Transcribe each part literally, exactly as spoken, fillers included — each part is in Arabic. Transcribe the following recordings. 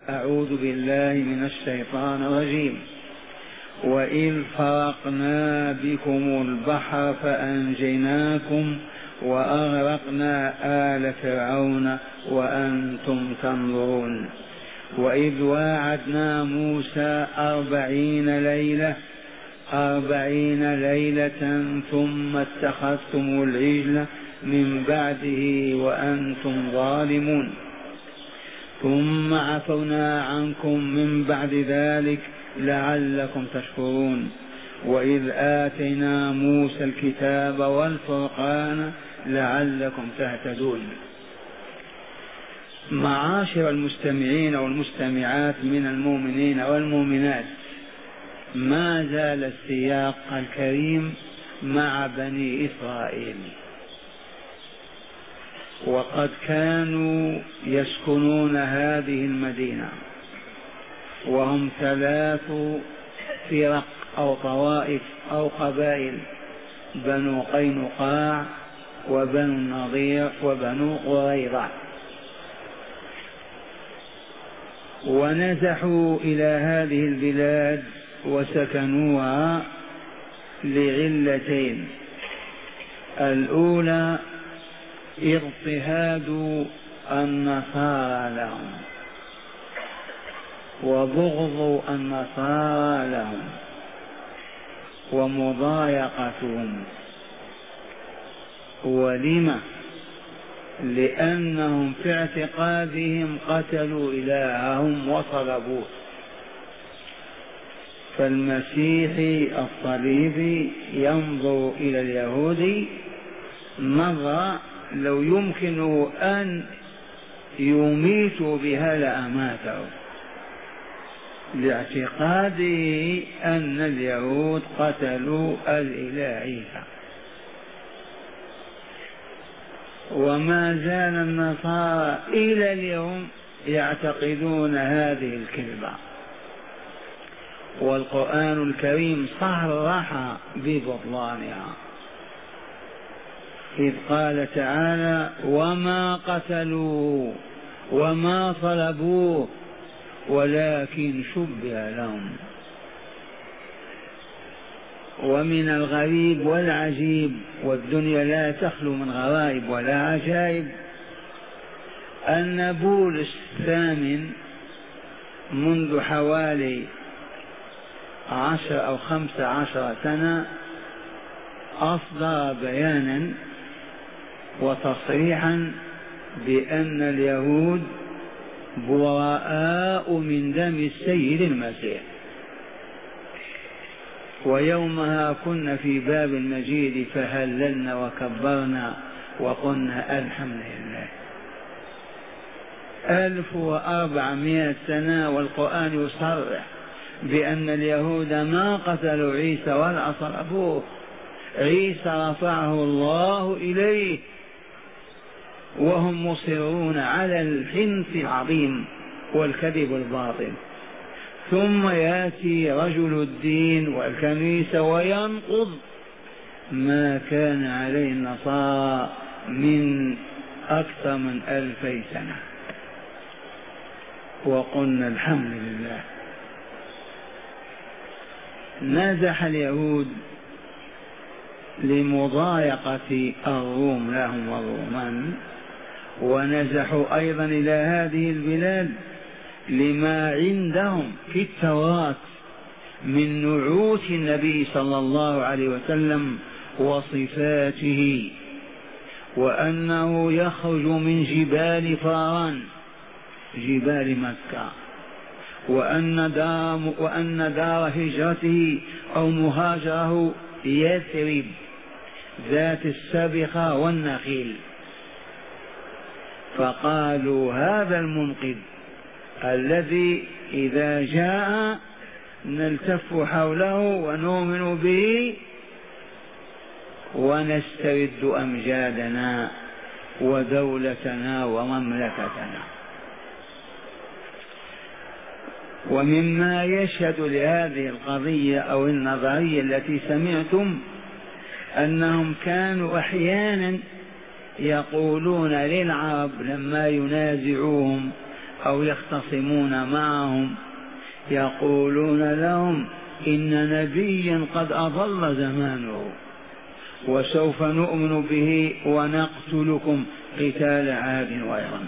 أعوذ بالله من الشيطان الرجيم. وإذ فرقنا بكم البحر فأنجيناكم وأغرقنا آل فرعون وأنتم تنظرون. وإذ واعدنا موسى أربعين ليلة أربعين ليلة ثم اتخذتم العجل من بعده وأنتم ظالمون ثم عفونا عنكم من بعد ذلك لعلكم تشكرون. وإذ آتينا موسى الكتاب والفرقان لعلكم تهتدون. معاشر المستمعين والمستمعات من المؤمنين والمؤمنات، ما زال السياق الكريم مع بني إسرائيل، وقد كانوا يسكنون هذه المدينة وهم ثلاث فرق أو طوائف أو قبائل: بنو قينقاع وبنو النضير وبنو قريظة. ونزحوا إلى هذه البلاد وسكنوها لعلتين: الأولى اضطهاد النصارى لهم وبغض النصارى لهم ومضايقتهم. ولم؟ لأنهم في اعتقادهم قتلوا إلههم وصلبوه. فالمسيحي الصليبي ينظر إلى اليهودي نظر لو يمكن أن يميتوا بها لأماته، لاعتقاده أن اليهود قتلوا الإله عيسى. وما زال النصارى إلى اليوم يعتقدون هذه الكذبة، والقرآن الكريم صرح ببطلانها إذ قال تعالى: وما قتلوا وما صلبوه ولكن شبه لهم. ومن الغريب والعجيب، والدنيا لا تخلو من غرائب ولا عجائب، أن بولس الثامن منذ حوالي عشر أو خمس عشر سنة أصدر بيانا وتصريحا بأن اليهود براء من دم السيد المسيح. ويومها كنا في باب المجيد فهللنا وكبرنا وقلنا الحمد لله. ألف وأربعمائة سنة والقرآن يصرح بأن اليهود ما قتلوا عيسى ولا صلبوه، عيسى رفعه الله إليه، وهم مصرون على الحنث العظيم والكذب الباطل. ثم يأتي رجل الدين والكنيسة وينقض ما كان عليه النصارى من أكثر من ألفي سنة، وقلنا الحمد لله. نزح اليهود لمضايقة الروم لهم والرومان، ونزحوا أيضا إلى هذه البلاد لما عندهم في التوراة من نعوت النبي صلى الله عليه وسلم وصفاته، وأنه يخرج من جبال فاران جبال مكة، وأن دار, وأن دار هجرته أو مهاجره يثرب ذات السبخة والنخيل. فقالوا هذا المنقذ الذي إذا جاء نلتف حوله ونؤمن به ونسترد أمجادنا ودولتنا ومملكتنا. ومما يشهد لهذه القضية أو النظرية التي سمعتم أنهم كانوا أحيانا يقولون للعرب لما ينازعوهم أو يختصمون معهم يقولون لهم إن نبيا قد أضل زمانه وسوف نؤمن به ونقتلكم قتال عاد وإرم.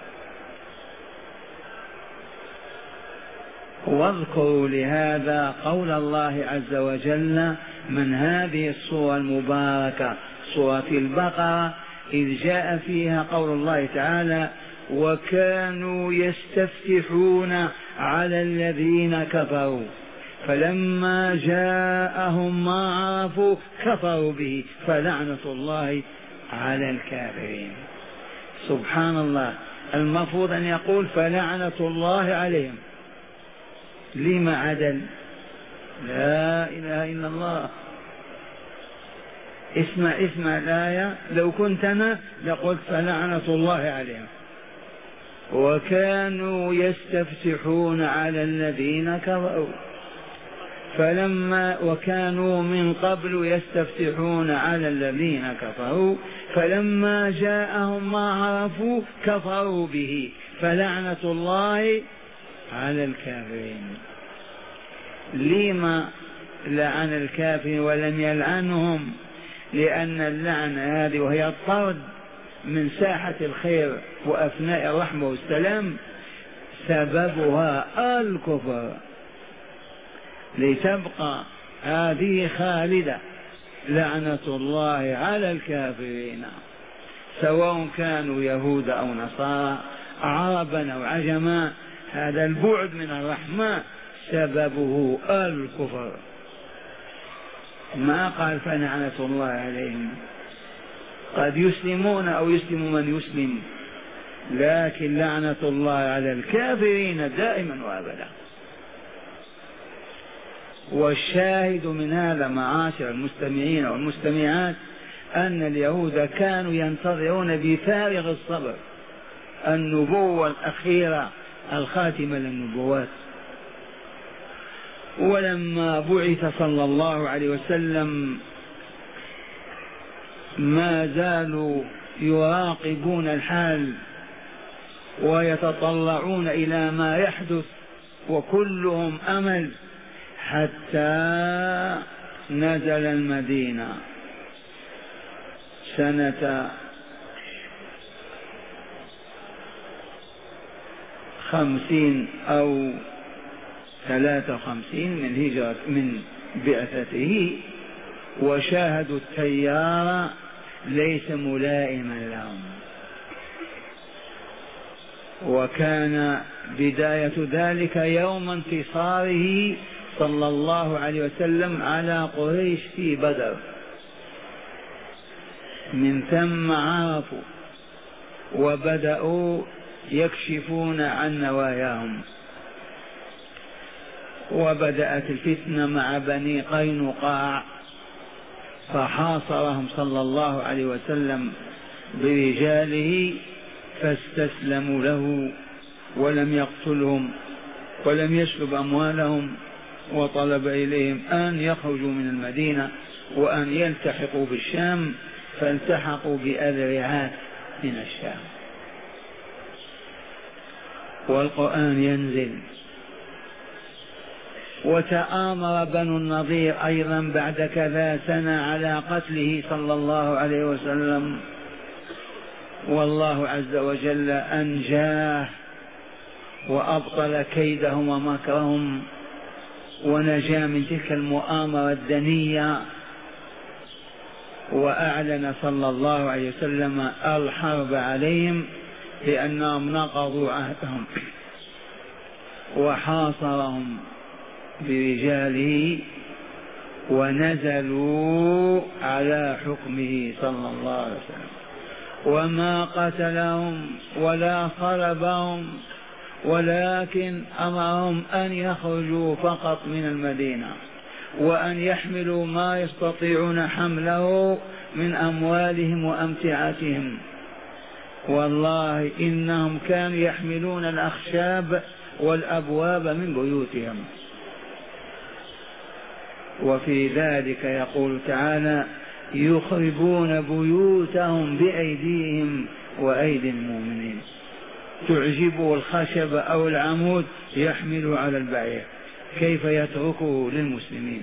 واذكروا لهذا قول الله عز وجل من هذه الصورة المباركة سورة البقرة إذ جاء فيها قول الله تعالى وكانوا يستفتحون على الذين كفروا فلما جاءهم ما عرفوا كفروا به فلعنة الله على الكافرين. سبحان الله، المفروض أن يقول فلعنة الله عليهم، لما عدل؟ لا إله إلا الله. اسمع اسمع الآية، لو كنت أنا لقلت فلعنة الله عليهم. وكانوا يستفتحون على الذين كفروا فلما وكانوا من قبل يستفتحون على الذين كفروا فلما جاءهم ما عرفوا كفروا به فلعنة الله على الكافرين. لما لعن الكافرين ولم يلعنهم؟ لأن اللعنة هذه وهي الطرد من ساحة الخير وأثناء الرحمة والسلام سببها الكفر، لتبقى هذه خالدة لعنة الله على الكافرين سواء كانوا يهود أو نصارى عربا أو عجما. هذا البعد من الرحمة سببه الكفر. ما قال فلعنة الله عليهم، قد يسلمون أو يسلم من يسلم، لكن لعنة الله على الكافرين دائما وأبدا. والشاهد من هذا معاشر المستمعين والمستمعات أن اليهود كانوا ينتظرون بفارغ الصبر النبوة الأخيرة الخاتمة للنبوات. ولما بعث صلى الله عليه وسلم ما زالوا يراقبون الحال ويتطلعون إلى ما يحدث وكلهم أمل، حتى نزل المدينة سنة خمسين أو ثلاثة وخمسين من هجرة من بعثته، وشاهدوا التيار ليس ملائما لهم. وكان بداية ذلك يوم انتصاره صلى الله عليه وسلم على قريش في بدر. من ثم عرفوا وبدأوا يكشفون عن نواياهم، وبدأت الفتنة مع بني قينقاع فحاصرهم صلى الله عليه وسلم برجاله فاستسلموا له ولم يقتلهم ولم يسلب أموالهم، وطلب إليهم أن يخرجوا من المدينة وأن يلتحقوا بالشام، فالتحقوا بأذرعات من الشام. والقرآن ينزل. وتآمر بنو النضير أيضا بعد كذا سنة على قتله صلى الله عليه وسلم، والله عز وجل أنجاه وأبطل كيدهم ومكرهم ونجا من تلك المؤامرة الدنية، وأعلن صلى الله عليه وسلم الحرب عليهم لأنهم نقضوا عهدهم وحاصرهم برجاله ونزلوا على حكمه صلى الله عليه وسلم، وما قتلهم ولا صلبهم ولكن أمرهم أن يخرجوا فقط من المدينة وأن يحملوا ما يستطيعون حمله من أموالهم وأمتعتهم. والله إنهم كانوا يحملون الأخشاب والأبواب من بيوتهم. وفي ذلك يقول تعالى يخربون بيوتهم بأيديهم وأيدي المؤمنين. تعجبه الخشب أو العمود يحمل على البعير، كيف يتركه للمسلمين؟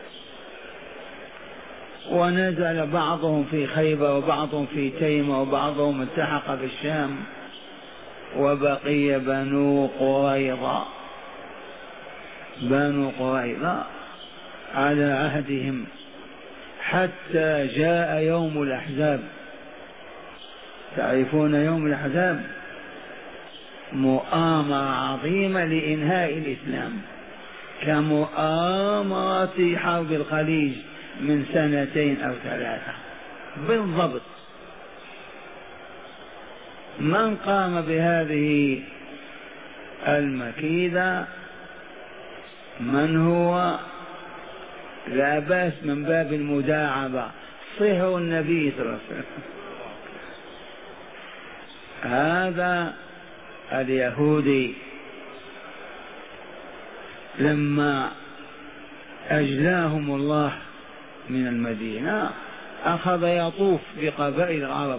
ونزل بعضهم في خيبر وبعضهم في تيمة وبعضهم التحق في الشام، وبقي بنو قريظة بنو قريظة على عهدهم حتى جاء يوم الأحزاب. تعرفون يوم الأحزاب؟ مؤامرة عظيمة لإنهاء الإسلام، كمؤامرة حرب الخليج من سنتين أو ثلاثة بالضبط. من قام بهذه المكيدة؟ من هو؟ لا بأس من باب المداعبة، صهر النبي صلى الله عليه وسلم. هذا اليهودي لما أجلاهم الله من المدينة أخذ يطوف بقبائل العرب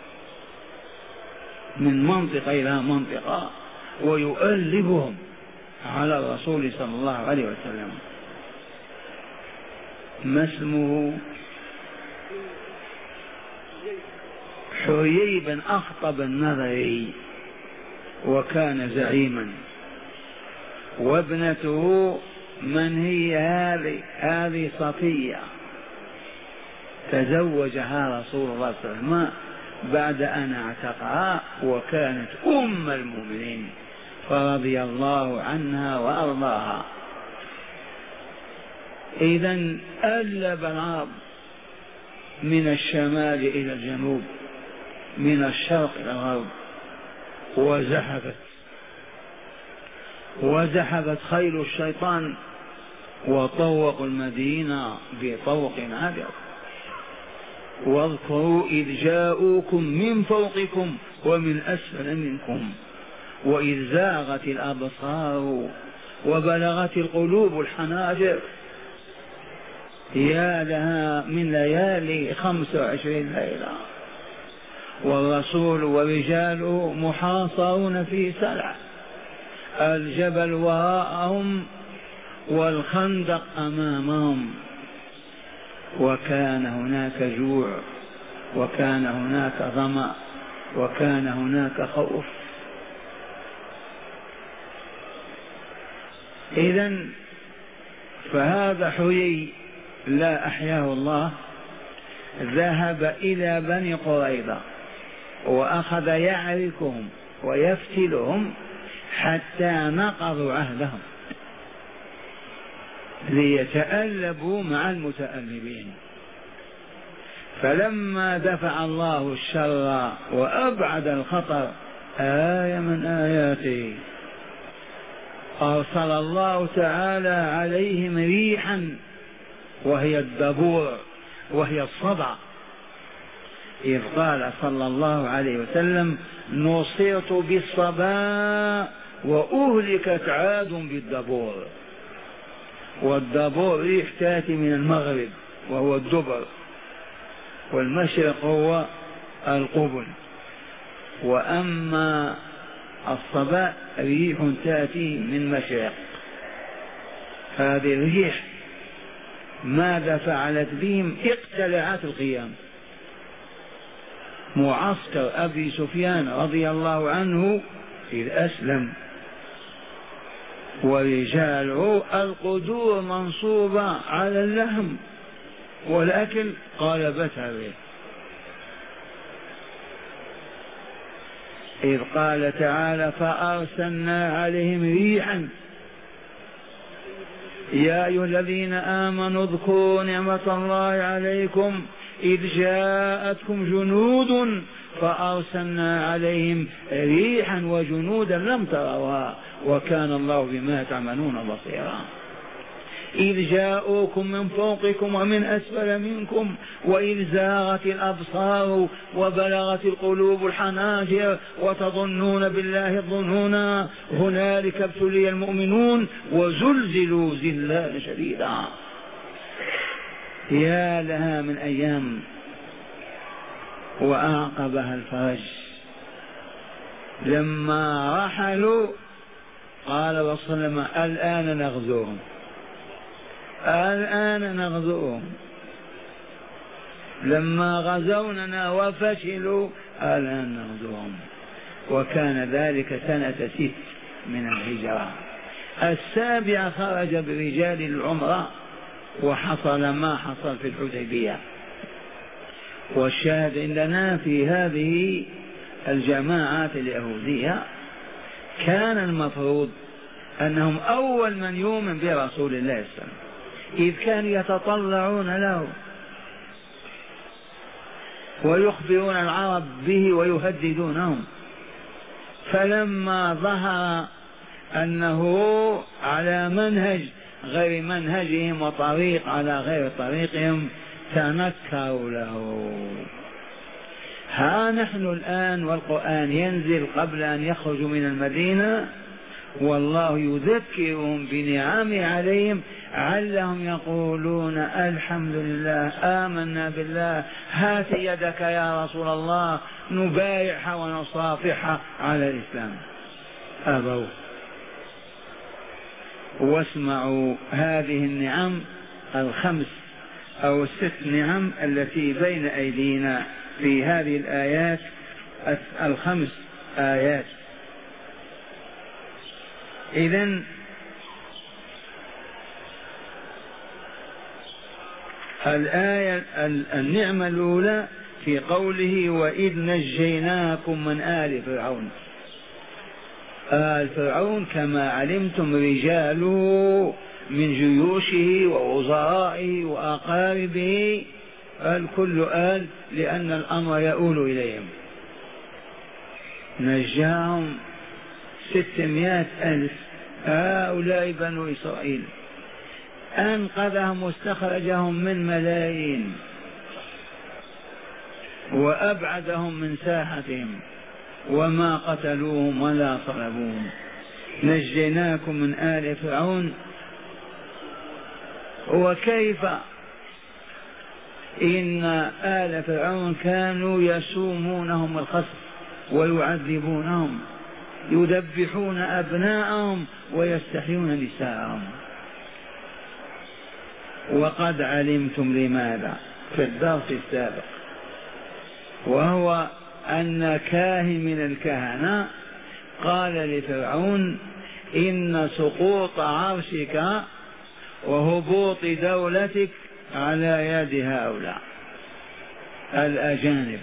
من منطقة إلى منطقة ويؤلبهم على الرسول صلى الله عليه وسلم. ما اسمه؟ حيي بن أخطب النضري، وكان زعيما. وابنته من هي؟ هذه هذه صفية، تزوجها رسول الله صلى الله عليه وسلم بعد أن اعتقها، وكانت أم المؤمنين فرضي الله عنها وأرضاها. إذن ألب العرب من الشمال إلى الجنوب، من الشرق إلى الغرب، وزحفت وزحفت خيل الشيطان وطوقوا المدينة بطوق عابر. واذكروا إذ جاءوكم من فوقكم ومن أسفل منكم وإذ زاغت الأبصار وبلغت القلوب الحناجر. يا لها من ليالي خمس وعشرين ليلة، والرسول ورجاله محاصرون في سلع، الجبل وراءهم والخندق أمامهم، وكان هناك جوع، وكان هناك ظمأ، وكان هناك خوف. إذن فهذا حيي لا أحياه الله ذهب إلى بني قريظة وأخذ يعركهم ويفتلهم حتى نقضوا عهدهم ليتألبوا مع المتألبين. فلما دفع الله الشر وأبعد الخطر آية من آياته أرسل الله تعالى عليهم ريحا وهي الدبور وهي الصدع، إذ قال صلى الله عليه وسلم نصرت بالصباء وأهلكت عاد بالدبور. والدبور ريح تأتي من المغرب وهو الدبر، والمشرق هو القبل، وأما الصباء ريح تأتي من مشرق. هذه الريح ماذا فعلت بهم؟ اقتلعت القيام. معسكر أبي سفيان رضي الله عنه إذ أسلم ورجاله القدور منصوبة على اللحم والأكل قالبتها به، إذ قال تعالى فأرسلنا عليهم ريحا. يا أيها الذين آمنوا اذكروا نعمة الله عليكم إذ جاءتكم جنود فأرسلنا عليهم ريحا وجنودا لم تروها وكان الله بما تعملون بصيرا. إذ جاءوكم من فوقكم ومن أسفل منكم وإذ زاغت الأبصار وبلغت القلوب الحناجر وتظنون بالله الظنونا هنالك ابتلي المؤمنون وزلزلوا زلزالا شديدا. يا لها من أيام وأعقبها الفرج. لما رحلوا قال الرسول صلى الله عليه وسلم الآن نغزوهم، الآن نغزوهم. لما غزوننا وفشلوا الآن نغزوهم. وكان ذلك سنة ست من الهجرة. السابعة خرج برجال العمرة وحصل ما حصل في الحديبية. والشاهد عندنا في هذه الجماعات اليهودية كان المفروض أنهم أول من يؤمن برسول الله صلى الله عليه وسلم، إذ كانوا يتطلعون له ويخبرون العرب به ويهددونهم. فلما ظهر أنه على منهج غير منهجهم وطريق على غير طريقهم تنكروا له. ها نحن الآن والقرآن ينزل قبل أن يخرجوا من المدينة والله يذكرهم بنعمه عليهم علهم يقولون الحمد لله آمنا بالله، هات يدك يا رسول الله نبايعها ونصافحها على الإسلام. أبوا. واسمعوا هذه النعم الخمس أو الست نعم التي بين أيدينا في هذه الآيات الخمس آيات. إذن الآية النعمة الأولى في قوله وإذ نجيناكم من آل فرعون. آل فرعون كما علمتم رجاله من جيوشه ووزرائه وأقاربه، الكل آل لأن الأمر يؤول إليهم. نجاهم ستمائة ألف، هؤلاء بنو إسرائيل. أنقذهم واستخرجهم من ملايين وأبعدهم من ساحتهم وما قتلوهم ولا صلبوهم. نجيناكم من آل فرعون. وكيف؟ إن آل فرعون كانوا يسومونهم الخسف ويعذبونهم، يذبحون أبناءهم ويستحيون نساءهم. وقد علمتم لماذا في الدرس السابق، وهو أن كاهن من الكهنة قال لفرعون إن سقوط عرشك وهبوط دولتك على يد هؤلاء الأجانب.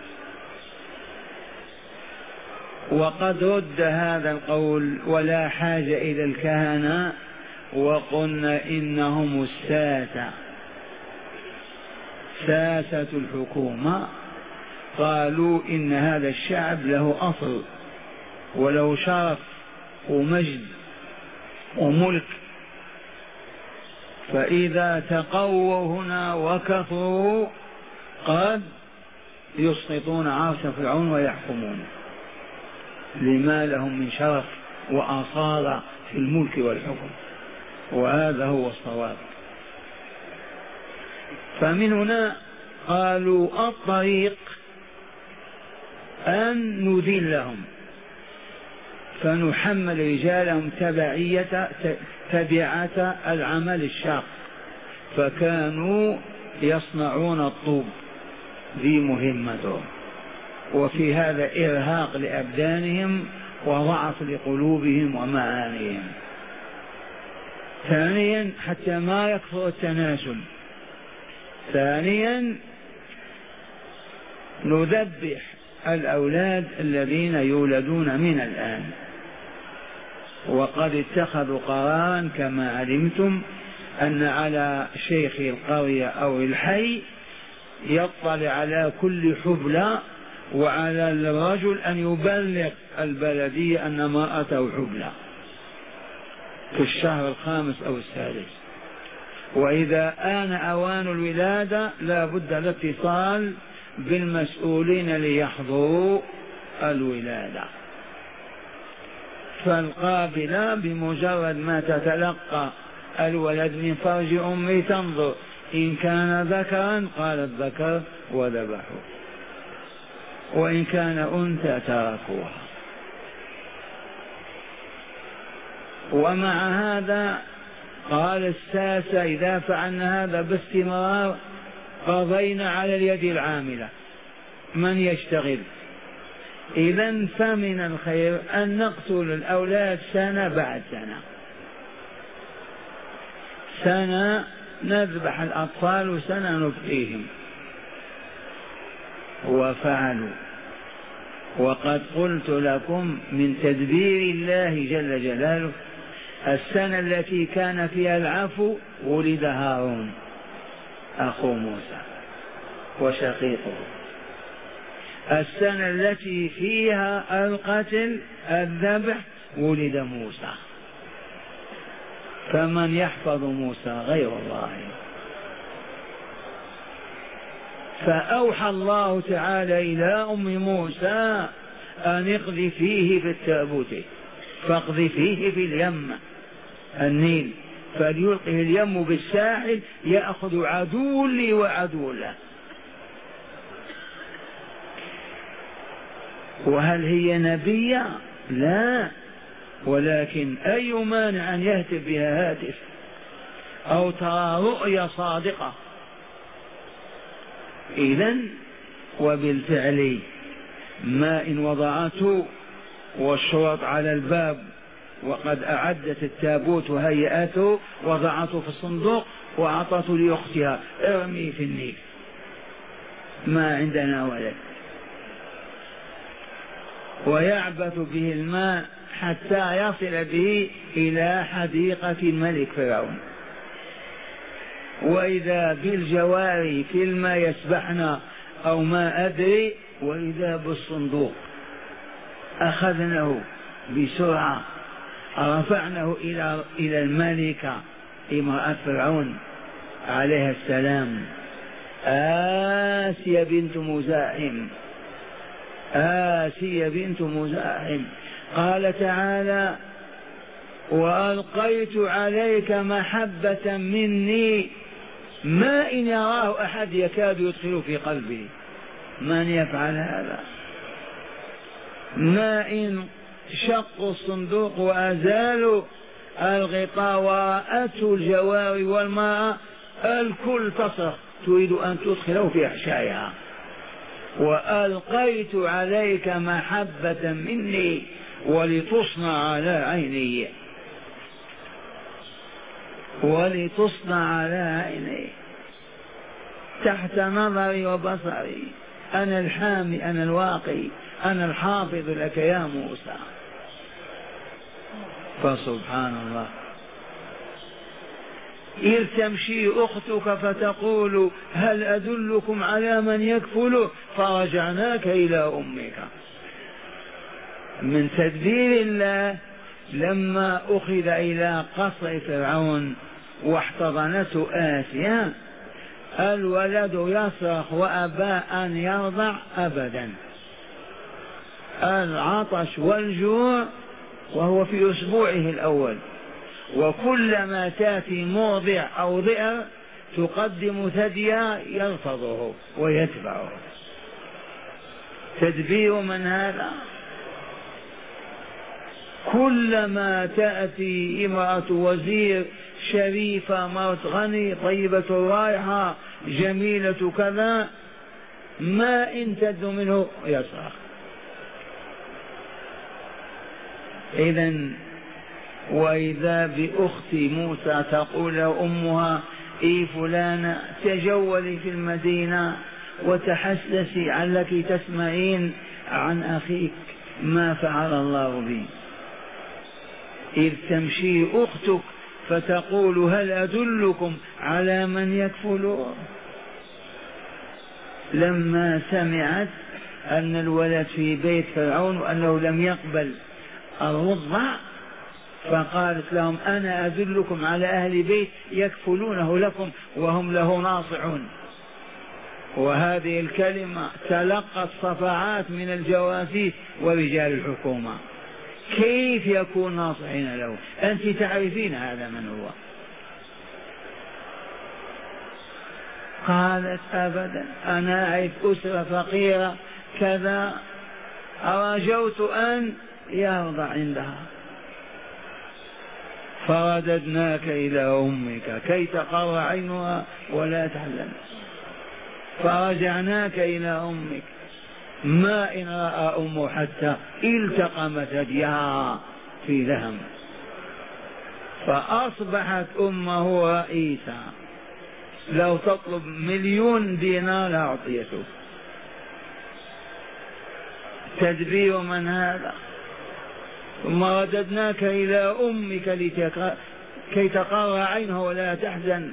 وقد رد هذا القول ولا حاجة إلى الكهنة، وقلنا إنهم الساسة، ساسة الحكومة. قالوا إن هذا الشعب له أصل وله شرف ومجد وملك، فإذا تقووا هنا وكفروا قد يسقطون عرش فرعون ويحكمون لما لهم من شرف وأصالة في الملك والحكم، وهذا هو الصواب. فمن هنا قالوا الطريق أن نذلهم فنحمل رجالهم تبعية تبعة العمل الشاق، فكانوا يصنعون الطوب، ذي مهمتهم، وفي هذا إرهاق لأبدانهم وضعف لقلوبهم ومعانيهم. ثانيا حتى ما يكثر التناسل. ثانيا نذبح الأولاد الذين يولدون من الآن. وقد اتخذوا قرارا كما علمتم أن على شيخ القرية أو الحي يطلع على كل حبلى، وعلى الرجل أن يبلغ البلدية أن امرأته حبلى في الشهر الخامس أو السادس، وإذا آن أوان الولادة لا بد الاتصال بالمسؤولين ليحضروا الولادة. فالقابلة بمجرد ما تتلقى الولد من فرج أمه تنظر إن كان ذكرا قالت ذكر وذبحوا، وإن كان أنثى تركوها. ومع هذا قال الساسة إذا فعلنا هذا باستمرار قضينا على اليد العاملة من يشتغل. إذا فمن الخير أن نقتل الأولاد سنة بعد سنة، سنة نذبح الأطفال وسنة نبقيهم. وفعلوا. وقد قلت لكم من تدبير الله جل جلاله السنة التي كان فيها العفو ولد هارون أخو موسى وشقيقه، السنة التي فيها القتل الذبح ولد موسى. فمن يحفظ موسى غير الله؟ فأوحى الله تعالى إلى أم موسى أن اقذفيه في التابوت، فاقذفيه في اليم النيل فليلقه اليم بالساحل يأخذ عدو لي وعدو له. وهل هي نبية؟ لا، ولكن أي مانع أن يهتف بها هاتف أو ترى رؤيا صادقة؟ إذن وبالفعل ما إن وضعته والشرط على الباب وقد أعدت التابوت وهيئته وضعته في الصندوق وأعطته لأختها ارمي في النيل، ما عندنا ولد. ويعبث به الماء حتى يصل به إلى حديقة الملك فرعون، وإذا بالجواري في الماء يسبحنا أو ما أدري، وإذا بالصندوق أخذناه بسرعة رفعناه إلى إلى الملكة امرأة فرعون عليها السلام، آسيا بنت مزاحم، آسيا بنت مزاحم. قال تعالى وألقيت عليك محبة مني ما إن يراه أحد يكاد يدخل في قلبه. من يفعل هذا؟ ما إن شقوا الصندوق وأزالوا الغطاء ورأته الجواري والماء الكل تصرخ تريد أن تدخله في أحشائها. وألقيت عليك محبة مني ولتصنع على عيني، ولتصنع على عيني تحت نظري وبصري، أنا الحامي أنا الواقي أنا الحافظ لك يا موسى. فسبحان الله. إذ تمشي أختك فتقول هل أدلكم على من يكفله فرجعناك إلى أمك. من تدبير الله لما أخذ إلى قصر فرعون واحتضنته آسيا الولد يصرخ وأبى أن يرضع أبدا، العطش والجوع وهو في أسبوعه الأول، وكلما تأتي مرضع أو ضئر تقدم ثديا يلفظه ويتبعه. تدبير من هذا؟ كلما تأتي امرأة وزير شريفة مرت غني طيبة الرائحة جميلة كذا ما إن تد منه يصرخ. إذن وإذا بأخت موسى تقول أمها إي فلانة تجولي في المدينة وتحسسي علك تسمعين عن أخيك ما فعل الله به. إذ تمشي أختك فتقول هل أدلكم على من يكفله. لما سمعت أن الولد في بيت فرعون وأنه لم يقبل الرضع فقالت لهم أنا أدلكم على أهل بيت يكفلونه لكم وهم له ناصحون. وهذه الكلمة تلقت صفعات من الجواسيس ورجال الحكومة. كيف يكون ناصحين له؟ أنت تعرفين هذا من هو. قالت أبدا أنا أعرف أسرة فقيرة كذا رجوت أن يرضى عندها. فرددناك إلى أمك كي تقر عينها ولا تحزن، فرجعناك إلى أمك. ما إن رأى أمه حتى التقم ثديها في لهم، فأصبحت أمه رئيسة، لو تطلب مليون دينار أعطيته. تدبير من هذا؟ ثم رددناك إلى أمك كي تقر عينها ولا تحزن.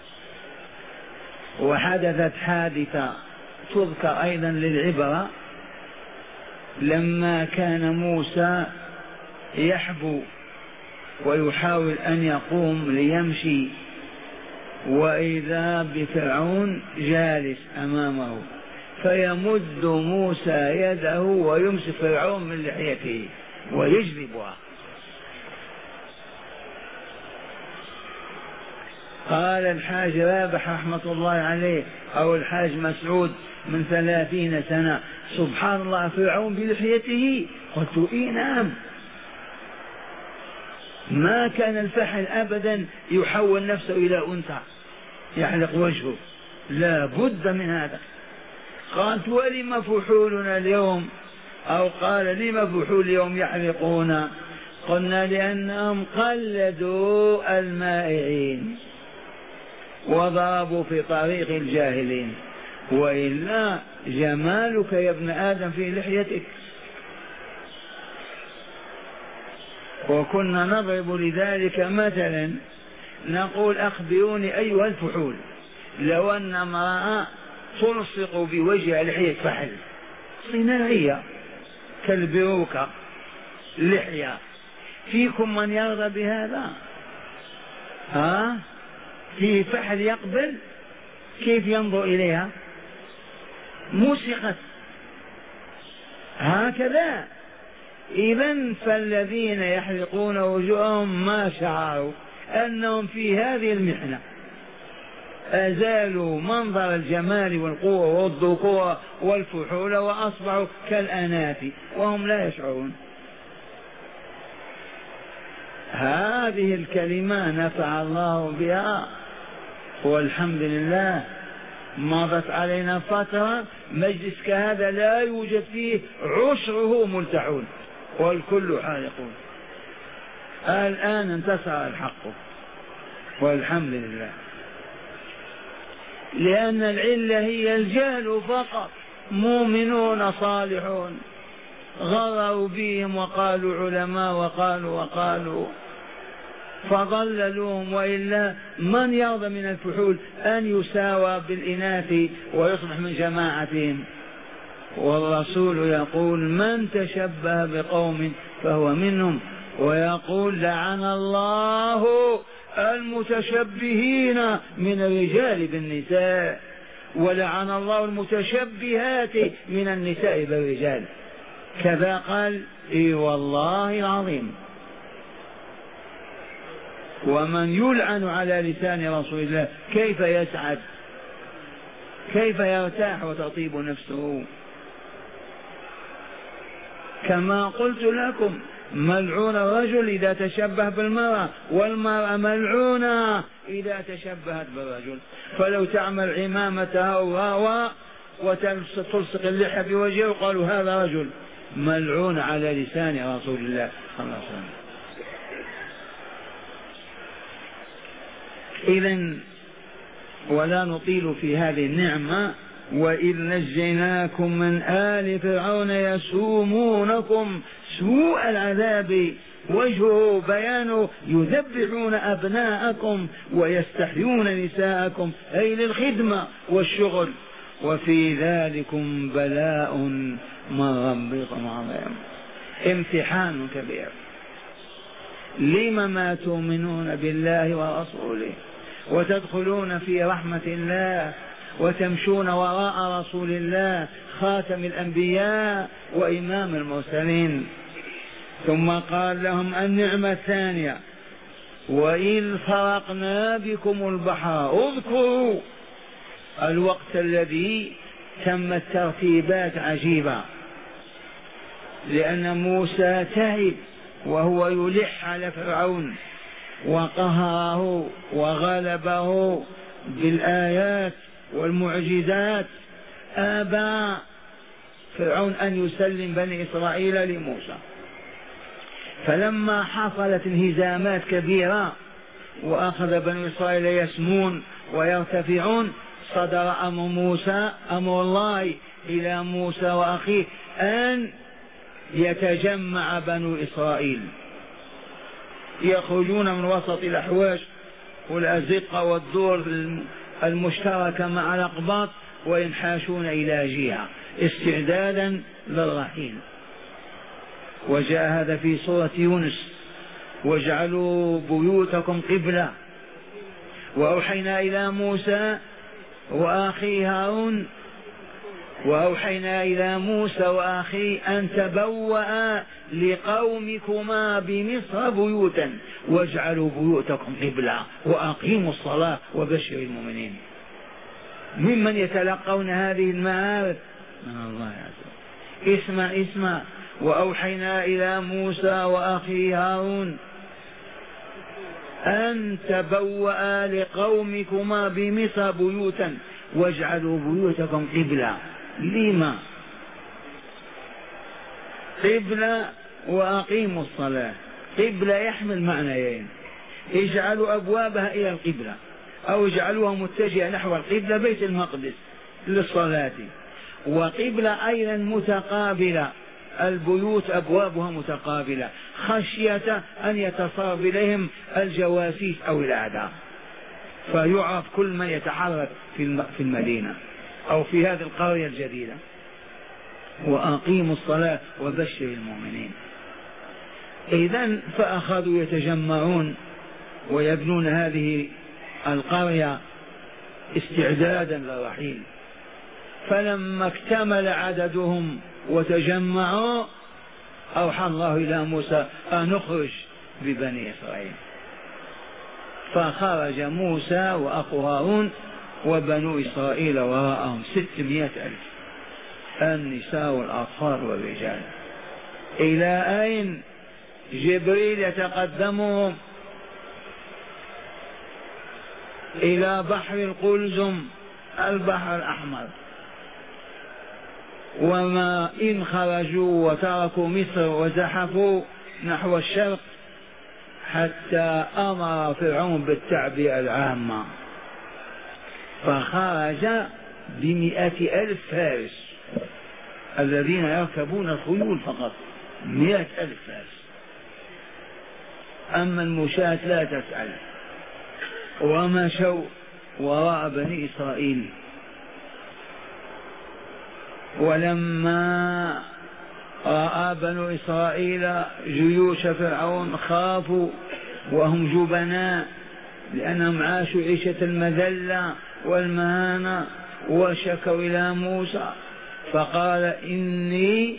وحدثت حادثة تذكر أيضا للعبرة، لما كان موسى يحبو ويحاول أن يقوم ليمشي، وإذا بفرعون جالس أمامه، فيمد موسى يده ويمسك فرعون من لحيته ويجذبها. قال الحاج رابح رحمة الله عليه أو الحاج مسعود من ثلاثين سنة: سبحان الله، فرعون بلحيته؟ قلت إيه نعم، ما كان الفحل أبدا يحول نفسه إلى أنثى يحلق وجهه، لا بد من هذا. قالت: ولم فحولنا اليوم؟ أو قال: لم فحول اليوم يحلقون؟ قلنا: لأنهم قلدوا المائعين وضربوا في طريق الجاهلين، وإلا جمالك يا ابن آدم في لحيتك. وكنا نضرب لذلك مثلا، نقول: أخبروني أيها الفحول، لو أن امرأة تلصق بوجهها لحية فحل صناعية كالبروكة لحية، فيكم من يرضى بهذا؟ ها؟ في فحل يقبل؟ كيف ينظر إليها؟ مسخت هكذا. إذن فالذين يحلقون وجوههم ما شعروا أنهم في هذه المحنة أزالوا منظر الجمال والقوة والذكور والفحول وأصبحوا كالأناث وهم لا يشعرون. هذه الكلمة نفع الله بها والحمد لله. مضت علينا فترة مجلس كهذا لا يوجد فيه عشره ملتحون والكل حالقون. الآن انتصر الحق والحمد لله، لأن العلة هي الجهل فقط. مؤمنون صالحون غروا بهم وقالوا علماء وقالوا وقالوا فضللوهم، وإلا من يرضى من الفحول أن يساوى بالإناث ويصبح من جماعتهم؟ والرسول يقول: من تشبه بقوم فهو منهم، ويقول: لعن الله المتشبهين من الرجال بالنساء، ولعن الله المتشبهات من النساء بالرجال. كذا قال. اي والله العظيم. ومن يلعن على لسان رسول الله كيف يسعد، كيف يرتاح وتطيب نفسه؟ كما قلت لكم: ملعون الرجل إذا تشبه بالمرأة، والمرأة ملعونة إذا تشبهت بالرجل. فلو تعمل عمامتها وهو وتلصق اللحى بوجهه قالوا هذا رجل ملعون على لسان رسول الله صلى الله عليه وسلم. إذن ولا نطيل في هذه النعمة. وإذ نجيناكم من آل فرعون يسومونكم سوء العذاب، وجهه بيانه: يذبحون أبناءكم ويستحيون نساءكم، أي للخدمة والشغل. وفي ذلكم بلاء من ربكم عظيم، امتحان كبير. لم ما تؤمنون بالله ورسوله وتدخلون في رحمة الله وتمشون وراء رسول الله خاتم الأنبياء وإمام المرسلين. ثم قال لهم النعمة الثانية: وإذ فرقنا بكم البحر. اذكروا الوقت الذي تمت ترتيبات عجيبة، لأن موسى تعب وهو يلح على فرعون وقهره وغلبه بالآيات والمعجزات، أبى فرعون أن يسلم بني إسرائيل لموسى. فلما حصلت انهزامات كبيرة وأخذ بني إسرائيل يسمون ويرتفعون، صدر أمر موسى أمر الله إلى موسى وأخيه أن يتجمع بنو إسرائيل، يخرجون من وسط الأحواش والأزقة والدور المشتركة مع الأقباط وينحاشون إلى جهة استعدادا للرحيل. وجاء هذا في سورة يونس: واجعلوا بيوتكم قبلة. وأوحينا إلى موسى وأخيه هارون وأوحينا إلى موسى وأخيه أن تبوأ لقومكما بمصر بيوتا واجعلوا بيوتكم قبلة وأقيموا الصلاة وبشر المؤمنين. ممن يتلقون هذه المعارف؟ من الله عز وجل. اسمع اسمع: وأوحينا إلى موسى وأخيه هارون أن تبوأ لقومكما بمصر بيوتا واجعلوا بيوتكم قبلة. لما قبلة وأقيموا الصلاة؟ قبلة يحمل معنيين: اجعلوا أبوابها إلى القبلة، أو اجعلوها متجهة نحو القبلة بيت المقدس للصلاة. وقبلة أيضا متقابلة، البيوت أبوابها متقابلة خشية أن يتصرف إليهم الجواسيس أو الأعداء، فيعرف كل من يتحرك في المدينة أو في هذه القرية الجديدة. وأقيموا الصلاة وبشر المؤمنين. إذن فأخذوا يتجمعون ويبنون هذه القرية استعدادا للرحيل. فلما اكتمل عددهم وتجمعوا أوحى الله إلى موسى أن نخرج ببني إسرائيل. فخرج موسى وأخو هارون وبنو إسرائيل وراءهم ستمائة ألف، النساء والأطفال والرجال. إلى أين؟ جبريل يتقدمهم إلى بحر القلزم، البحر الأحمر. وما إن خرجوا وتركوا مصر وزحفوا نحو الشرق حتى أمر فرعون بالتعبئة العامة، فخرج بمئة ألف فارس الذين يركبون الخيول فقط، مئة ألف فارس. أما المشاة لا تسأل. ومشوا وراء بني إسرائيل. ولما رأى بنو إسرائيل جيوش فرعون خافوا وهم جبناء، لأنهم عاشوا عيشة المذلة والمهانة، وشكوا إلى موسى فقال: إني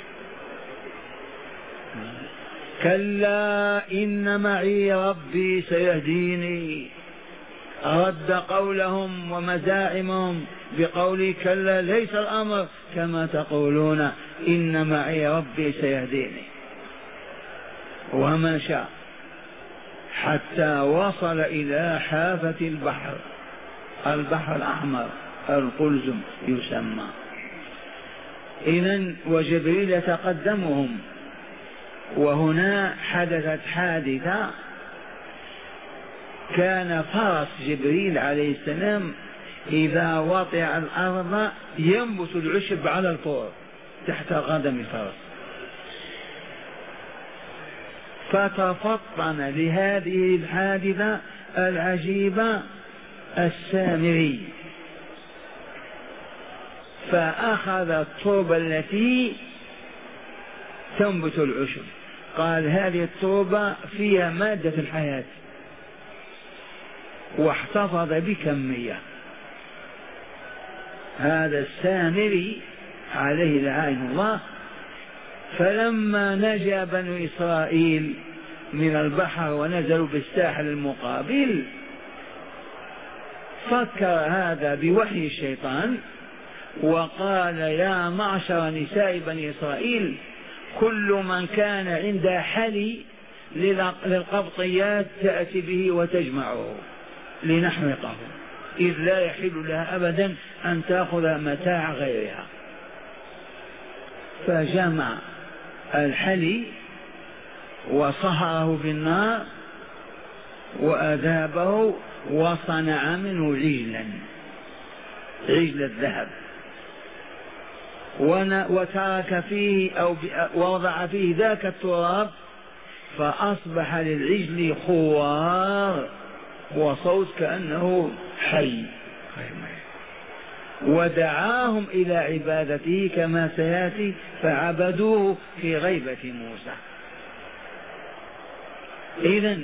كلا إن معي ربي سيهديني. رد قولهم ومزاعمهم بقولي: كلا ليس الأمر كما تقولون، إن معي ربي سيهديني. ومشى حتى وصل إلى حافة البحر، البحر الأحمر القلزم يسمى. إذن وجبريل يتقدمهم. وهنا حدثت حادثة: كان فرس جبريل عليه السلام إذا وطئ الأرض ينبت العشب على الفور تحت قدم الفرس، فتفطن لهذه الحادثة العجيبة السامري، فأخذ التربة التي تنبت العشب، قال: هذه التربة فيها مادة الحياة، واحتفظ بكمية. هذا السامري عليه لعائن الله. فلما نجا بنو إسرائيل من البحر ونزلوا بالساحل المقابل، فكر هذا بوحي الشيطان وقال: يا معشر نساء بني إسرائيل، كل من كان عنده حلي للقبطيات تأتي به وتجمعه لنحرقه، إذ لا يحل لها أبدا أن تأخذ متاع غيرها. فجمع الحلي وصهره في النار وأذابه وصنع منه عجلا، عجل الذهب، وترك فيه أو وضع فيه ذاك التراب، فأصبح للعجل خوار وصوت كأنه حي، ودعاهم إلى عبادته كما سيأتي، فعبدوه في غيبة موسى. إذن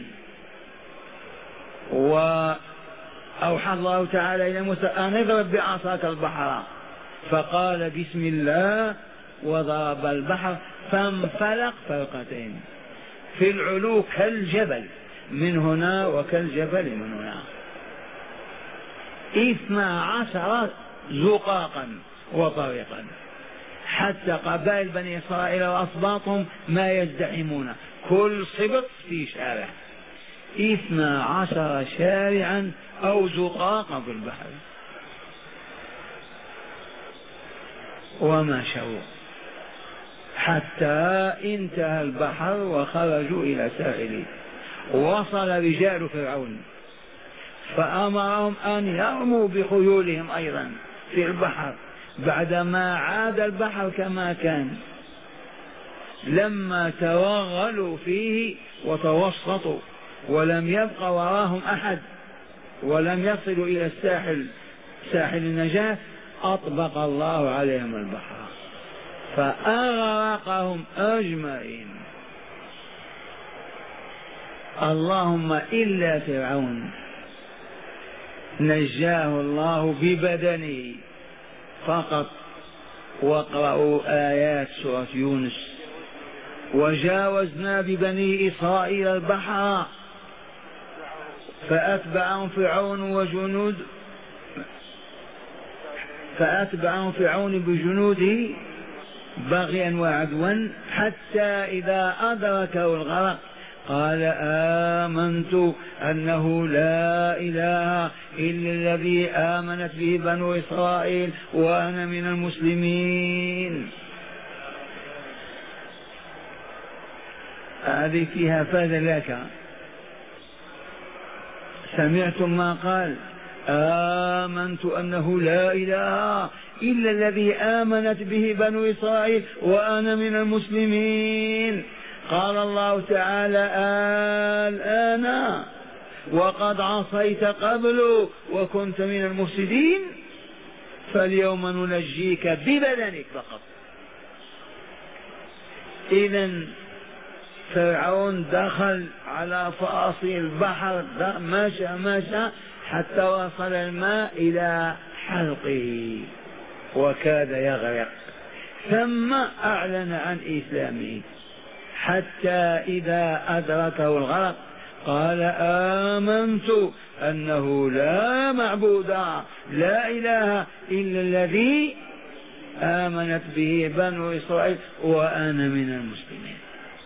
وأوحى الله تعالى إلى موسى أن اضرب بعصاك البحر، فقال بسم الله وضرب البحر فانفلق فرقتين، في العلو كالجبل من هنا وكالجبل من هنا، اثنا عشر زقاقا وطريقا، حتى قبائل بني إسرائيل وأسباطهم ما يزدحمون، كل سبط في شارع، اثنا عشر شارعا أو زقاقا في البحر، ومشوا حتى انتهى البحر وخرجوا إلى ساحله. وصل رجال فرعون فأمرهم أن يرموا بخيولهم أيضا في البحر بعدما عاد البحر كما كان، لما توغلوا فيه وتوسطوا ولم يبق وراهم أحد ولم يصلوا إلى الساحل ساحل النجاة، أطبق الله عليهم البحر فأغرقهم أجمعين. اللهم إلا فرعون نجاه الله ببدنه فقط. واقرأوا آيات سورة يونس: وجاوزنا ببني إسرائيل البحر فأتبعهم فرعون وجنود فأتبعهم فرعون بجنوده بغيا وعدوا حتى إذا أدركه الغرق قال آمنت أنه لا إله إلا الذي آمنت به بنو إسرائيل وأنا من المسلمين. هذه فيها فائدة لك. سمعتم ما قال؟ آمنت أنه لا إله إلا الذي آمنت به بنو إسرائيل وأنا من المسلمين. قال الله تعالى الآن وقد عصيت قبل وكنت من المفسدين فاليوم ننجيك ببدنك فقط. إذن فرعون دخل على فاصل البحر، مشى مشى حتى وصل الماء إلى حلقه وكاد يغرق، ثم أعلن عن إسلامه حتى إذا أدركه الغرق قال آمنت أنه لا معبود لا إله إلا الذي آمنت به بنو إسرائيل وأنا من المسلمين.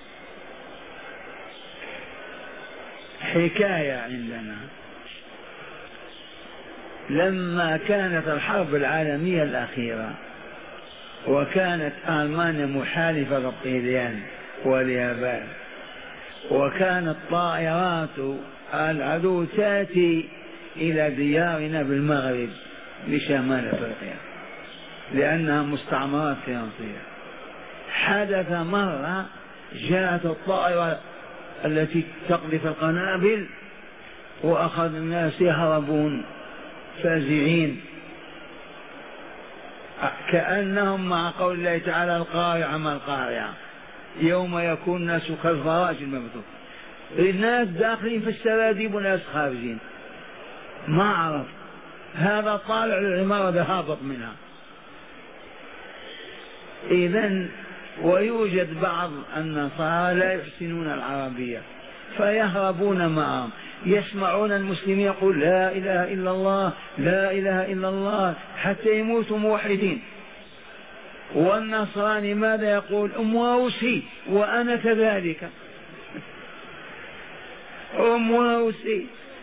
حكاية عندنا لما كانت الحرب العالمية الأخيرة وكانت ألمانيا محالفة للطليان واليابان، وكانت طائرات العدو تأتي إلى ديارنا بالمغرب بشمال أفريقيا لأنها مستعمرات فرنسية. حدث مرة جاءت الطائرة التي تقذف القنابل وأخذ الناس يهربون فازعين كأنهم مع قول الله تعالى القارعة ما القارعة يوم يكون الناس كالفراش المبثوث. الناس داخلين في السراديب وناس خارجين، ما عرف هذا طالع للعمارة ده هابط منها. إذن ويوجد بعض النصارى لا يحسنون العربية فيهربون معهم، يسمعون المسلمين يقول لا إله إلا الله لا إله إلا الله حتى يموتوا موحدين، والنصراني ماذا يقول؟ أمواوسي وأنا كذلك. أم وأوسي.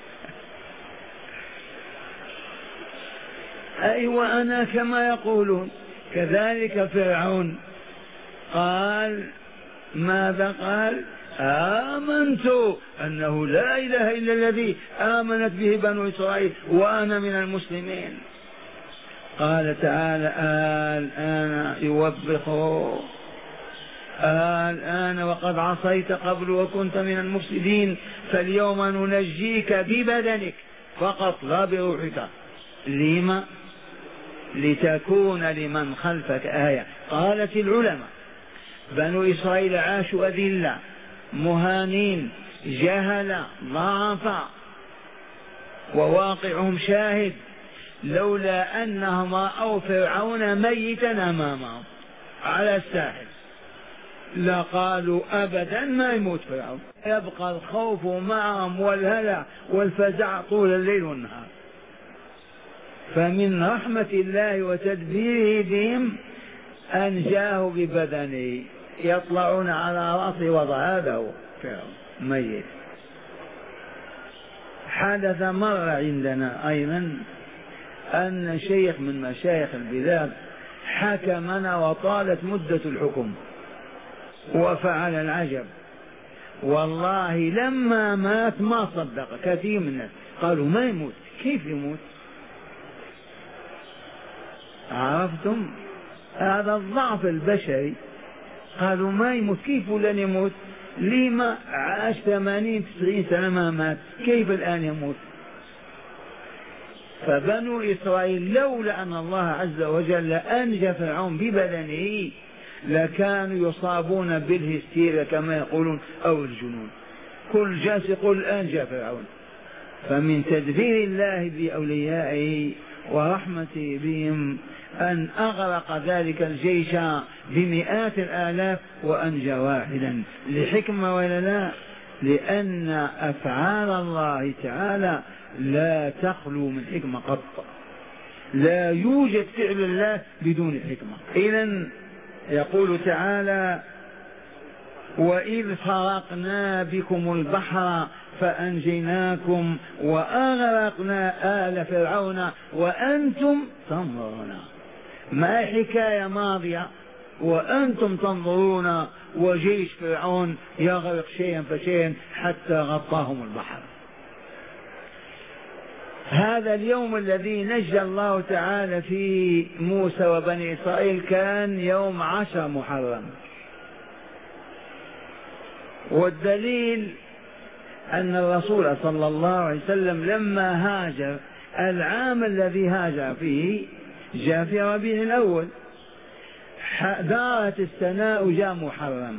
أيوة أنا كما يقولون. كذلك فرعون قال ماذا قال؟ آمنت أنه لا إله إلا الذي آمنت به بنو إسرائيل وأنا من المسلمين. قال تعالى الآن يوبخه الآن وقد عصيت قبل وكنت من المفسدين فاليوم ننجيك ببدنك فقط لا بروحك. لما؟ لتكون لمن خلفك آية. قالت العلماء بنو إسرائيل عاشوا أذلة مهانين جهلا ضعفا وواقعهم شاهد، لولا أنهم رأوا فرعون ميتا أمامهم على الساحل لقالوا أبدا ما يموت فرعون، يبقى الخوف معهم والهلع والفزع طول الليل والنهار. فمن رحمة الله وتدبيره بهم أنجاه ببدنه، يطلعون على رأسه وضعاده فرعون ميت. حدث مرة عندنا أيضا أن شيخ من مشايخ البلاد حكمنا وطالت مدة الحكم وفعل العجب، والله لما مات ما صدق كثير من الناس، قالوا ما يموت. كيف يموت؟ عرفتم هذا الضعف البشري. قالوا ما يموت، كيف لن يموت؟ لما عاش ثمانين تسعين سنة ما مات، كيف الآن يموت؟ فبنو إسرائيل لولا أن الله عز وجل أنجى فرعون ببدنه لكانوا يصابون بالهستيريا كما يقولون أو الجنون. كل جالس يقول أنجى فرعون. فمن تدبير الله بأوليائه ورحمته بهم أن أغرق ذلك الجيش بمئات الآلاف وأنجى واحدا. لحكمة ولا لا؟ لأن أفعال الله تعالى لا تخلو من حكمة قط، لا يوجد فعل الله بدون حكمة. إذن يقول تعالى وإذ فرقنا بكم البحر فأنجيناكم وأغرقنا آل فرعون وأنتم تنظرون. ما حكاية ماضية وأنتم تنظرون وجيش فرعون يغرق شيئا فشيئا حتى غطاهم البحر. هذا اليوم الذي نجى الله تعالى فيه موسى وبني إسرائيل كان يوم عشر محرم، والدليل أن الرسول صلى الله عليه وسلم لما هاجر العام الذي هاجر فيه جاء في ربيع الأول، دارت السنة وجاء محرم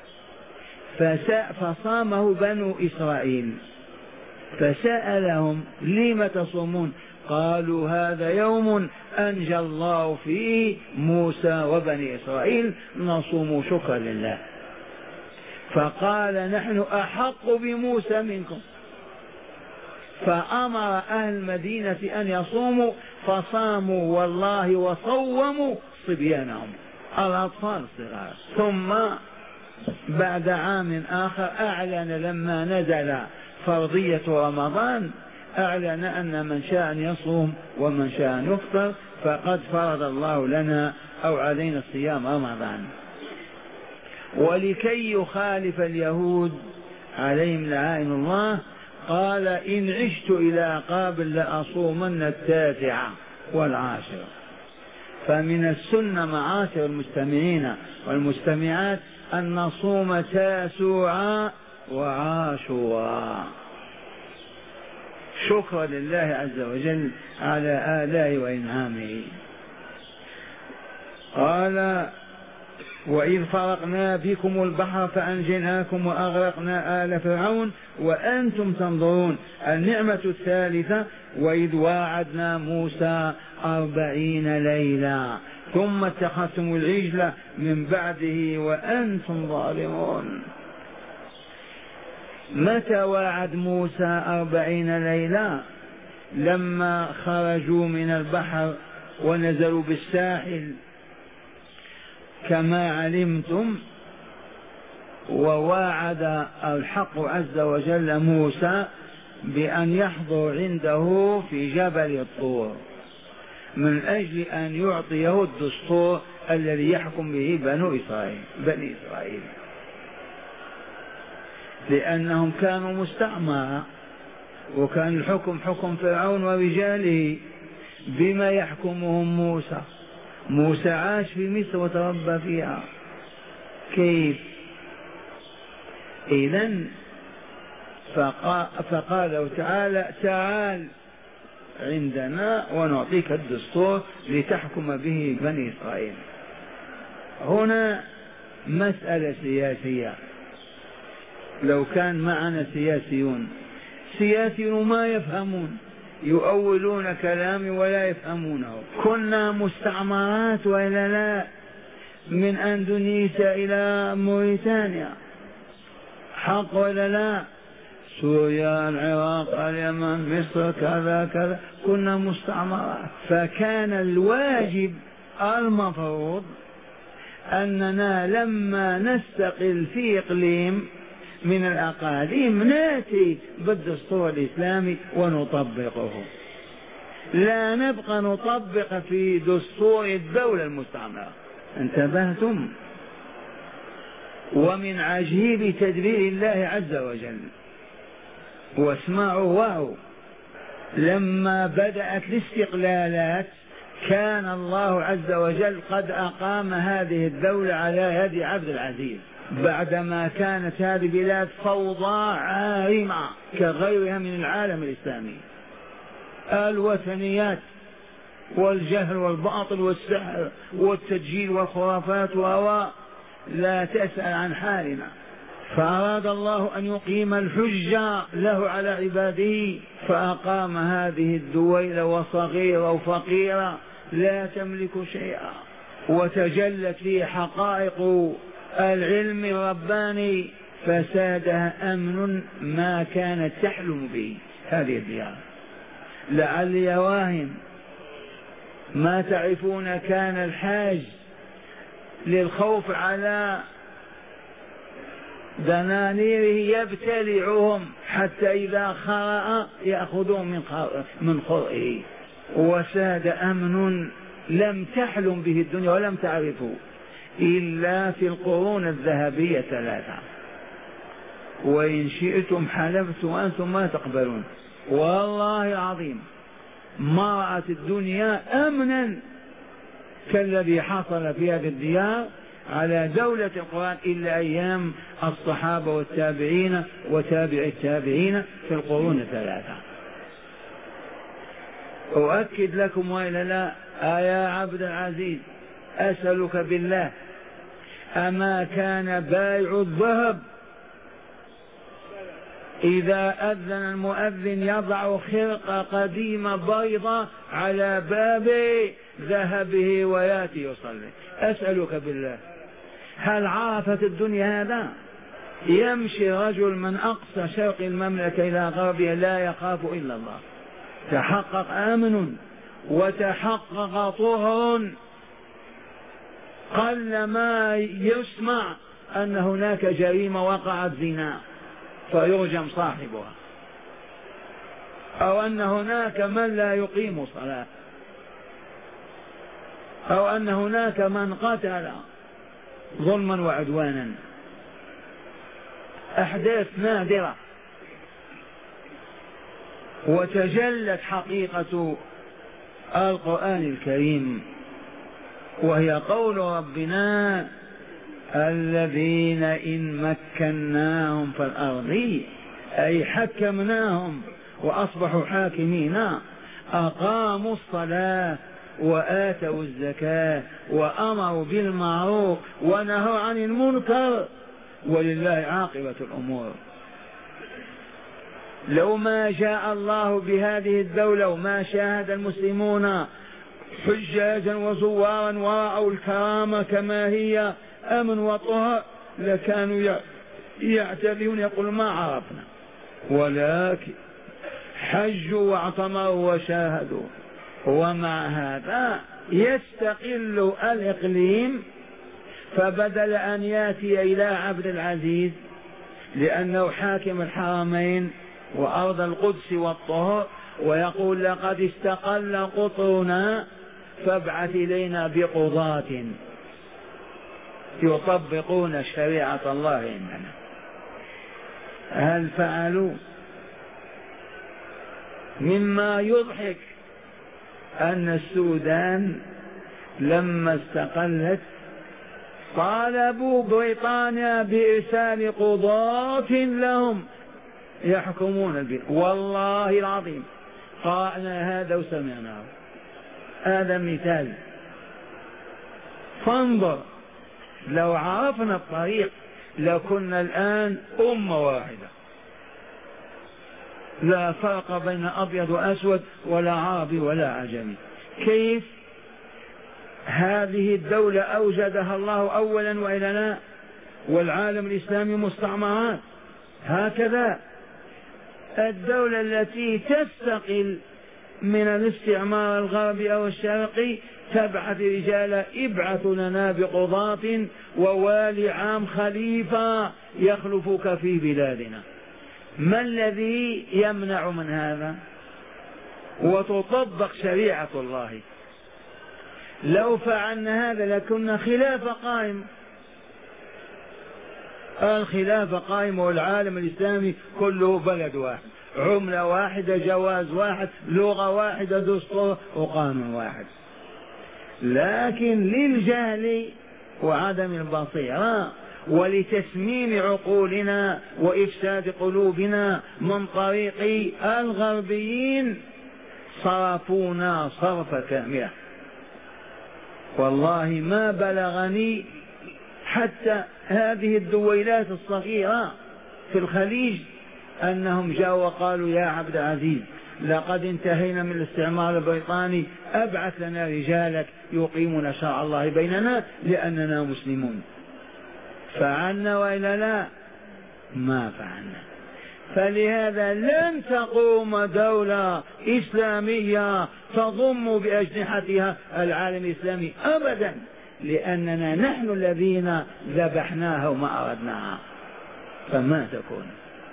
فصامه بنو إسرائيل، فسألهم لم تصومون؟ قالوا هذا يوم أنجى الله فيه موسى وبني إسرائيل نصوم شكرا لله. فقال نحن أحق بموسى منكم، فأمر أهل المدينة أن يصوموا فصاموا والله وصوموا صبيانهم الأطفال الصغار. ثم بعد عام آخر أعلن لما نزل فرضية رمضان أعلن أن من شاء أن يصوم ومن شاء أن يفطر فقد فرض الله لنا أو علينا الصيام رمضان. ولكي يخالف اليهود عليهم لعائن الله قال إن عشت إلى قابل لأصومن التاسعة والعاشرة. فمن السنة معاشر المستمعين والمستمعات أن نصوم تاسوعا وعاشورا شكرا لله عز وجل على آلائه وإنعامه. قال وإذ فرقنا بكم البحر فأنجيناكم وأغرقنا آل فرعون وأنتم تنظرون. النعمة الثالثة وإذ واعدنا موسى أربعين ليلة ثم اتخذتم العجل من بعده وأنتم ظالمون. متى واعد موسى أربعين ليلة؟ لما خرجوا من البحر ونزلوا بالساحل كما علمتم وواعد الحق عز وجل موسى بأن يحضر عنده في جبل الطور من أجل أن يعطيه الدستور الذي يحكم به بنو إسرائيل بني إسرائيل، لأنهم كانوا مستعمرة وكان الحكم حكم فرعون ورجاله. بما يحكمهم موسى؟ موسى عاش في مصر وتربى فيها، كيف؟ إذن فقال تعالى تعال عندنا ونعطيك الدستور لتحكم به بني إسرائيل. هنا مسألة سياسية. لو كان معنا سياسيون سياسيون ما يفهمون، يؤولون كلامي ولا يفهمونه. كنا مستعمرات وإلا لا؟ من أندونيسيا إلى موريتانيا، حق ولا لا؟ سوريا، العراق، اليمن، مصر، كذا كذا، كنا مستعمرات. فكان الواجب المفروض أننا لما نستقل في إقليم من الأقاليم نأتي بالدستور الإسلامي ونطبقه، لا نبقى نطبق في دستور الدولة المستعمرة. انتبهتم؟ ومن عجيب تدبير الله عز وجل، واسمعوا واو، لما بدأت الاستقلالات كان الله عز وجل قد أقام هذه الدولة على يد عبد العزيز، بعدما كانت هذه البلاد فوضى عارمة كغيرها من العالم الإسلامي، الوثنيات والجهل والباطل والسحر والتدجيل والخرافات وهو لا تسأل عن حالنا. فأراد الله أن يقيم الحجة له على عباده، فأقام هذه الدول وصغيرة وفقيرة لا تملك شيئا، وتجلت فيه حقائق العلم الرباني، فسادها أمن ما كانت تحلم به هذه الديار. لعلي واهن ما تعرفون، كان الحاج للخوف على دنانيره يبتلعهم حتى إذا خرأ يأخذون من من خرئه، وساد أمن لم تحلم به الدنيا ولم تعرفه إلا في القرون الذهبية ثلاثة. وإن شئتم حلفت وأنتم ما تقبلون، والله العظيم ما رأت الدنيا أمنا كالذي حصل في هذه الديار على دولة القرآن إلا أيام الصحابة والتابعين وتابع التابعين في القرون الثلاثة. أؤكد لكم وإلا لا، يا عبد العزيز أسألك بالله، أما كان بائع الذهب إذا أذن المؤذن يضع خرقة قديمة بيضة على باب ذهبه وياتي يصلي؟ أسألك بالله، هل عرفت الدنيا هذا؟ يمشي رجل من أقصى شرق المملكة إلى غربها لا يخاف إلا الله. تحقق أمن وتحقق طهر، قل ما يسمع أن هناك جريمة وقعت زنا فيرجم صاحبها، أو أن هناك من لا يقيم صلاة، أو أن هناك من قتل ظلما وعدوانا. أحداث نادرة، وتجلت حقيقة القرآن الكريم، وهي قول ربنا الذين إن مكناهم في الأرض أي حكمناهم وأصبحوا حاكمين، أقاموا الصلاة وآتوا الزكاة وأمروا بالمعروف ونهوا عن المنكر ولله عاقبة الأمور. لو ما جاء الله بهذه الدولة وما شاهد المسلمون حجاجا وزوارا ورأوا الكرامة كما هي أمن وطهر لكانوا يعتذرون يقول ما عرفنا، ولكن حجوا واعتمروا وشاهدوا. ومع هذا يستقل الإقليم فبدل أن يأتي إلى عبد العزيز لأنه حاكم الحرمين وأرض القدس والطهر ويقول لقد استقل قطرنا فابعث إلينا بقضاة يطبقون شريعة الله عندنا. هل فعلوا؟ مما يضحك أن السودان لما استقلت طالبوا بريطانيا بإرسال قضاة لهم يحكمون البلاد. والله العظيم قرأنا هذا وسمعناه. هذا مثال. فانظر لو عرفنا الطريق لكنا الآن أمة واحدة، لا فرق بين أبيض وأسود ولا عربي ولا عجمي. كيف؟ هذه الدولة أوجدها الله أولا وإلى لا، والعالم الإسلامي مستعمرات. هكذا الدولة التي تستقل من الاستعمار الغربي أو الشرقي تبعث رجالا ابعثوا لنا بقضاة ووالي عام خليفة يخلفك في بلادنا. ما الذي يمنع من هذا؟ وتطبق شريعة الله. لو فعلنا هذا لكنا خلافة قائم. الخلافة قائم والعالم الإسلامي كله بلد واحد، عملة واحدة، جواز واحد، لغة واحدة، دستور وقانون واحد. لكن للجهل وعدم البصيرة ولتسميم عقولنا وإفساد قلوبنا من طريق الغربيين صرفونا صرف كاملة. والله ما بلغني حتى هذه الدويلات الصغيرة في الخليج أنهم جاءوا وقالوا يا عبد العزيز لقد انتهينا من الاستعمار البريطاني، أبعث لنا رجالك يقيمون شرع الله بيننا لأننا مسلمون. فعلنا وإلا لا؟ ما فعلنا. فلهذا لن تقوم دولة إسلامية تضم بأجنحتها العالم الإسلامي أبدا، لأننا نحن الذين ذبحناها وما أردناها، فما تكون.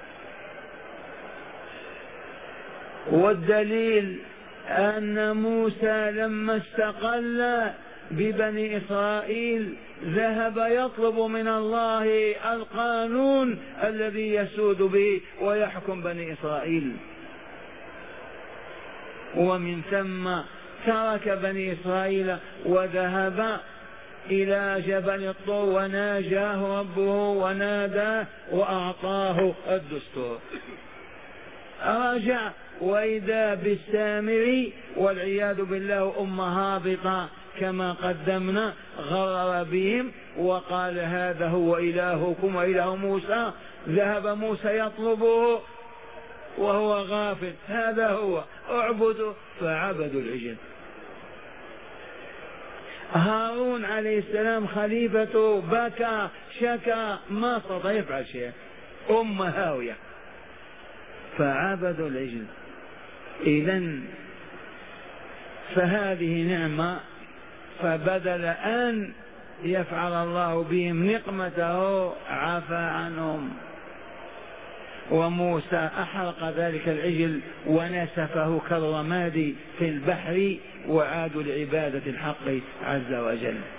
والدليل أن موسى لما استقل ببني إسرائيل ذهب يطلب من الله القانون الذي يسود به ويحكم بني إسرائيل، ومن ثم ترك بني إسرائيل وذهب إلى جبل الطور وناجاه ربه وناداه وأعطاه الدستور. رجع وإذا بالسامري والعياذ بالله أم هابطة كما قدمنا، غرر بهم وقال هذا هو إلهكم وإله موسى. ذهب موسى يطلبه وهو غافل، هذا هو اعبدوا، فعبدوا العجل. هارون عليه السلام خليفته بكى شكى ما استطاع يفعل شيء، أم هاوية، فعبدوا العجل. إذن فهذه نعمة، فبدل أن يفعل الله بهم نقمته عفى عنهم. وموسى أحرق ذلك العجل ونسفه كالرماد في البحر وعادوا لعبادة الحق عز وجل.